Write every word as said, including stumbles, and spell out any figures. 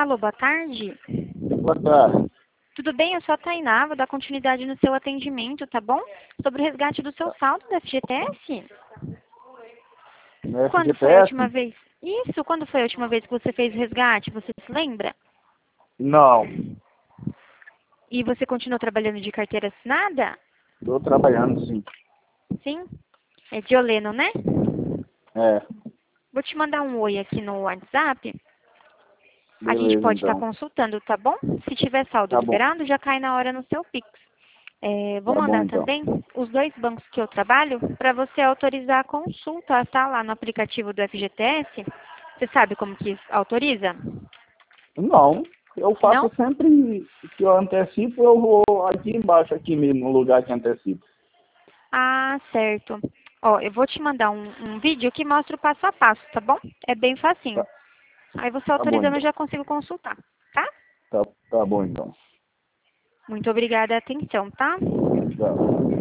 Alô, boa tarde. Boa tarde. Tudo bem? Eu sou a Tainá, vou dar continuidade no seu atendimento, tá bom? Sobre o resgate do seu saldo do F G T S. No Quando foi a F G T S? última vez? Isso, quando foi a última vez que você fez o resgate? Você se lembra? Não. E você continuou trabalhando de carteira assinada? Estou trabalhando, sim. Sim? É de Oleno, né? É. Vou te mandar um oi aqui no WhatsApp. A gente Beleza, pode estar então. consultando, tá bom? Se tiver saldo Tá bom. liberado, já cai na hora no seu Pix. É, vou Tá bom, mandar então. também os dois bancos que eu trabalho para você autorizar a consulta, tá? Lá no aplicativo do F G T S. Você sabe como que autoriza? Não. Eu faço Não? sempre que eu antecipo, eu vou aqui embaixo, aqui mesmo, no lugar que antecipo. Ah, certo. Ó, eu vou te mandar um, um vídeo que mostra o passo a passo, tá bom? É bem Tá, facinho. Aí você tá bom, autorizando eu então. já consigo consultar, tá? Tá, tá bom, então. Muito obrigada a atenção, tá? Tá.